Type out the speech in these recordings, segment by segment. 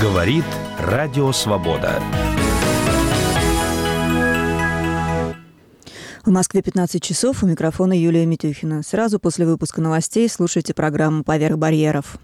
Говорит Радио Свобода. В Москве 15 часов, у микрофона Юлия Митюхина. Сразу после выпуска новостей слушайте программу «Поверх барьеров».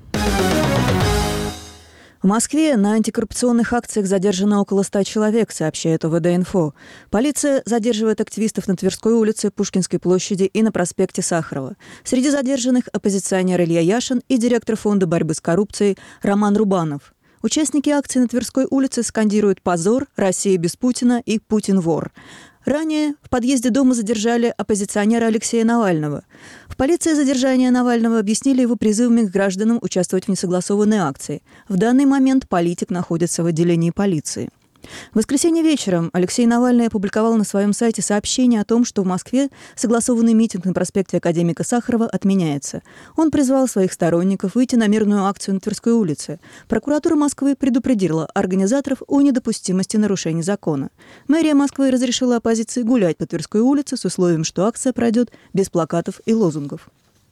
В Москве на антикоррупционных акциях задержано около 100 человек, сообщает ОВД-Инфо. Полиция задерживает активистов на Тверской улице, Пушкинской площади и на проспекте Сахарова. Среди задержанных оппозиционер Илья Яшин и директор Фонда борьбы с коррупцией Роман Рубанов. Участники акции на Тверской улице скандируют «Позор», «Россия без Путина» и «Путин вор». Ранее в подъезде дома задержали оппозиционера Алексея Навального. В полиции задержание Навального объяснили его призывами к гражданам участвовать в несогласованной акции. В данный момент политик находится в отделении полиции. В воскресенье вечером Алексей Навальный опубликовал на своем сайте сообщение о том, что в Москве согласованный митинг на проспекте Академика Сахарова отменяется. Он призвал своих сторонников выйти на мирную акцию на Тверской улице. Прокуратура Москвы предупредила организаторов о недопустимости нарушений закона. Мэрия Москвы разрешила оппозиции гулять по Тверской улице с условием, что акция пройдет без плакатов и лозунгов.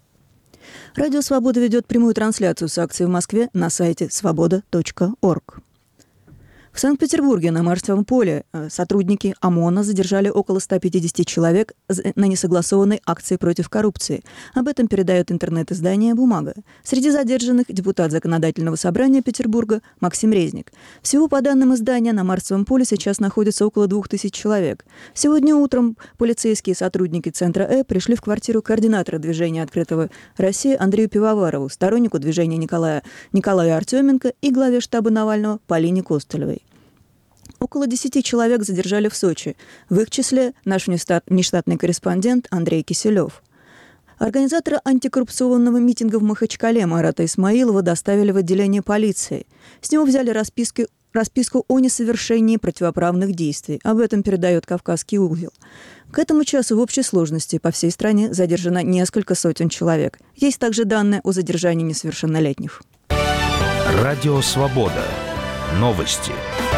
Радио «Свобода» ведет прямую трансляцию с акцией в Москве на сайте svoboda.org. В Санкт-Петербурге на Марсовом поле сотрудники ОМОНа задержали около 150 человек на несогласованной акции против коррупции. Об этом передает интернет-издание «Бумага». Среди задержанных депутат Законодательного собрания Петербурга Максим Резник. Всего, по данным издания, на Марсовом поле сейчас находится около 2000 человек. Сегодня утром полицейские сотрудники Центра пришли в квартиру координатора движения «Открытого России» Андрею Пивоварову, стороннику движения Николая Артеменко и главе штаба Навального Полине Костылевой. Около 10 человек задержали в Сочи. В их числе наш внештатный корреспондент Андрей Киселев. Организатора антикоррупционного митинга в Махачкале Марата Исмаилова доставили в отделение полиции. С него взяли расписку о несовершении противоправных действий. Об этом передает «Кавказский угол». К этому часу в общей сложности по всей стране задержано несколько сотен человек. Есть также данные о задержании несовершеннолетних. Радио Свобода. Новости.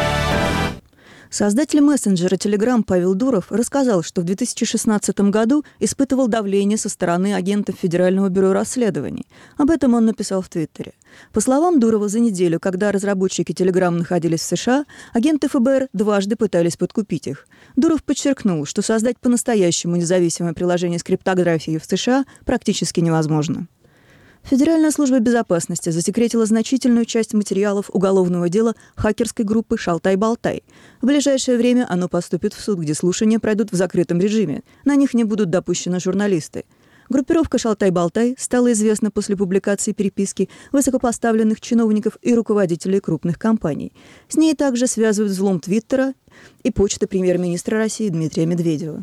Создатель мессенджера Telegram Павел Дуров рассказал, что в 2016 году испытывал давление со стороны агентов Федерального бюро расследований. Об этом он написал в Твиттере. По словам Дурова, за неделю, когда разработчики Telegram находились в США, агенты ФБР дважды пытались подкупить их. Дуров подчеркнул, что создать по-настоящему независимое приложение с криптографией в США практически невозможно. Федеральная служба безопасности засекретила значительную часть материалов уголовного дела хакерской группы «Шалтай-Болтай». В ближайшее время оно поступит в суд, где слушания пройдут в закрытом режиме. На них не будут допущены журналисты. Группировка «Шалтай-Болтай» стала известна после публикации переписки высокопоставленных чиновников и руководителей крупных компаний. С ней также связывают взлом Твиттера и почты премьер-министра России Дмитрия Медведева.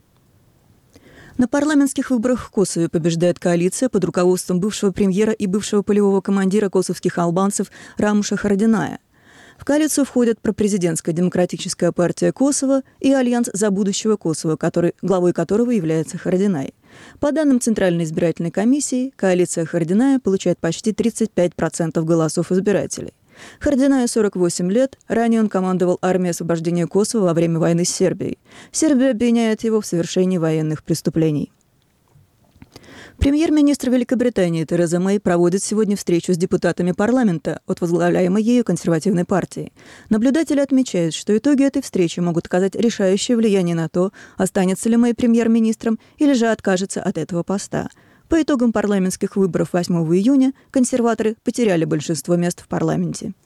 На парламентских выборах в Косове побеждает коалиция под руководством бывшего премьера и бывшего полевого командира косовских албанцев Рамуша Харадиная. В коалицию входят пропрезидентская демократическая партия Косово и Альянс за будущего Косово, главой которого является Харадинай. По данным Центральной избирательной комиссии, коалиция Харадиная получает почти 35% голосов избирателей. Харадинаю 48 лет, ранее он командовал армией освобождения Косово во время войны с Сербией. Сербия обвиняет его в совершении военных преступлений. Премьер-министр Великобритании Тереза Мэй проводит сегодня встречу с депутатами парламента от возглавляемой ею консервативной партии. Наблюдатели отмечают, что итоги этой встречи могут оказать решающее влияние на то, останется ли Мэй премьер-министром или же откажется от этого поста. По итогам парламентских выборов 8 июня консерваторы потеряли большинство мест в парламенте.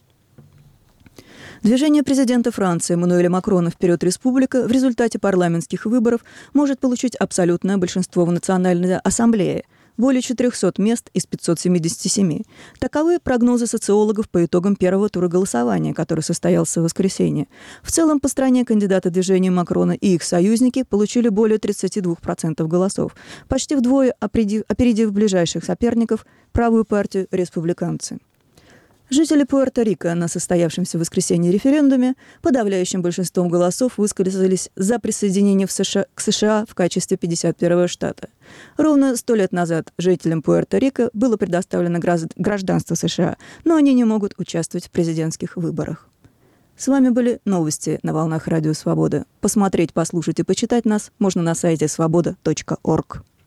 Движение президента Франции Эммануэля Макрона «Вперед, республика» в результате парламентских выборов может получить абсолютное большинство в Национальной ассамблее – более 400 мест из 577. Таковы прогнозы социологов по итогам первого тура голосования, который состоялся в воскресенье. В целом по стране кандидаты движения Макрона и их союзники получили более 32% голосов, почти вдвое опередив ближайших соперников правую партию «Республиканцы». Жители Пуэрто-Рико на состоявшемся в воскресенье референдуме подавляющим большинством голосов высказались за присоединение к США в качестве 51-го штата. Ровно 100 лет назад жителям Пуэрто-Рико было предоставлено гражданство США, но они не могут участвовать в президентских выборах. С вами были новости на волнах Радио Свобода. Посмотреть, послушать и почитать нас можно на сайте svoboda.org.